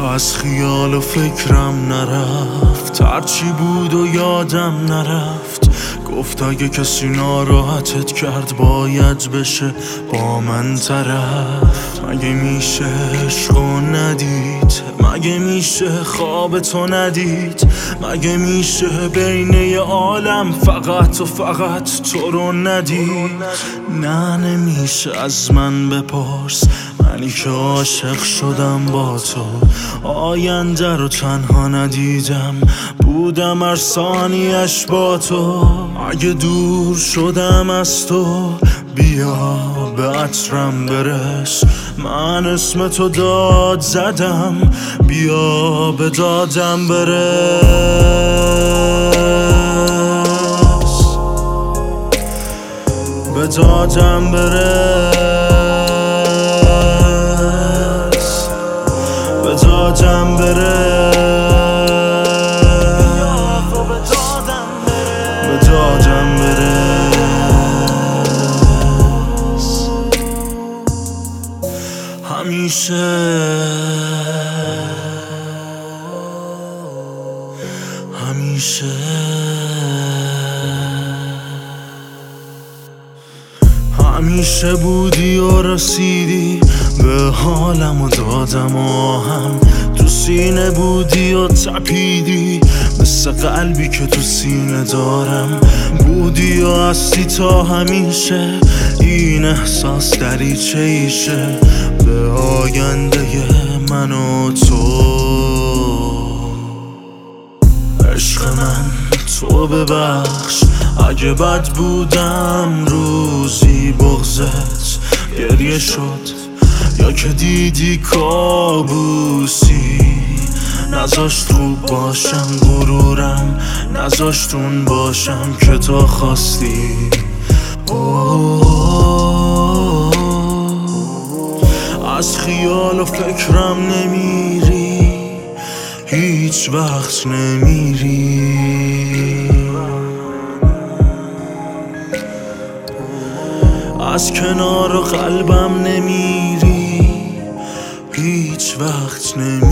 از خیال و فکرم نرفت، هرچی بود و یادم نرفت. گفت اگه کسی ناراحتت کرد باید بشه با من طرف. مگه میشه عشقو ندید؟ مگه میشه خواب تو ندید؟ مگه میشه بین یه عالم فقط و فقط تو رو ندید؟ نه نمیشه از من بپرس، منی که عاشق شدم با تو. آینده رو تنها ندیدم، بودم هر ثانیه‌اش با تو. اگه دور شدم از تو بیا به عطرم برس، من اسم تو داد زدم، بیا به دادم برس، به دادم برس، به دادم برس، به دادم برس. همیشه بودی و رسیدی به حالم و دادم آهم، تو سینه بودی و تپیدی مثل قلبی که تو سینه دارم. بودی و هستی تا همیشه، این احساس دریچه ایشه به آینده من و تو. عشق من تو ببخش اگه بد بودم، روزی بغضت گریه شد یا که دیدی کابوسی. نذاشت خوب باشم غرورم، نذاشت اون باشم که تو خواستی. از خیال و فکرم نمیری، هیچ وقت نمیری. از کنار قلبم نمیری، هیچ وقت نمیری.